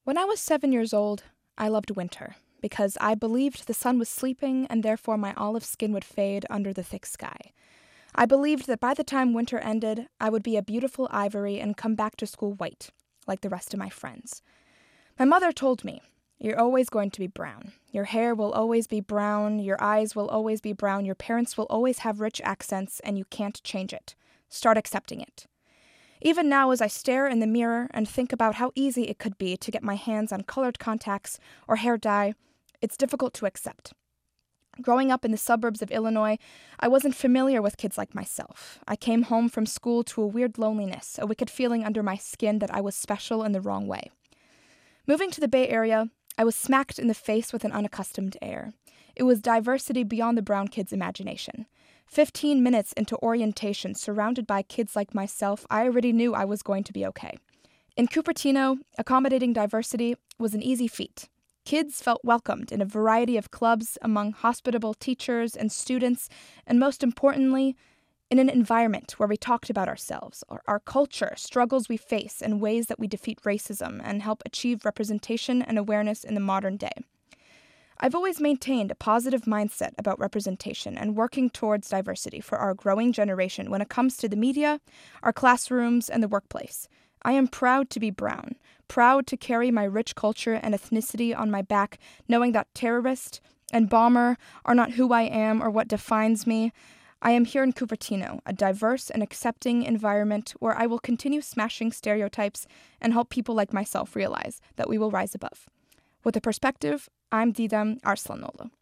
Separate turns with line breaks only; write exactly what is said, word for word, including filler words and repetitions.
When I was seven years old, I loved winter because I believed the sun was sleeping and therefore my olive skin would fade under the thick sky. I believed that by the time winter ended, I would be a beautiful ivory and come back to school white, like the rest of my friends. My mother told me, "You're always going to be brown. Your hair will always be brown, your eyes will always be brown, your parents will always have rich accents, and you can't change it. Start accepting it." Even now, as I stare in the mirror and think about how easy it could be to get my hands on colored contacts or hair dye, it's difficult to accept. Growing up in the suburbs of Illinois, I wasn't familiar with kids like myself. I came home from school to a weird loneliness, a wicked feeling under my skin that I was special in the wrong way. Moving to the Bay Area, I was smacked in the face with an unaccustomed air. It was diversity beyond the brown kid's imagination. Fifteen minutes into orientation, surrounded by kids like myself, I already knew I was going to be okay. In Cupertino, accommodating diversity was an easy feat. Kids felt welcomed in a variety of clubs among hospitable teachers and students, and most importantly, in an environment where we talked about ourselves, our, our culture, struggles we face, and ways that we defeat racism and help achieve representation and awareness in the modern day. I've always maintained a positive mindset about representation and working towards diversity for our growing generation when it comes to the media, our classrooms, and the workplace. I am proud to be brown, proud to carry my rich culture and ethnicity on my back, knowing that terrorist and bomber are not who I am or what defines me. I am here in Cupertino, a diverse and accepting environment where I will continue smashing stereotypes and help people like myself realize that we will rise above. With a perspective, I'm Didem Arslanoglu.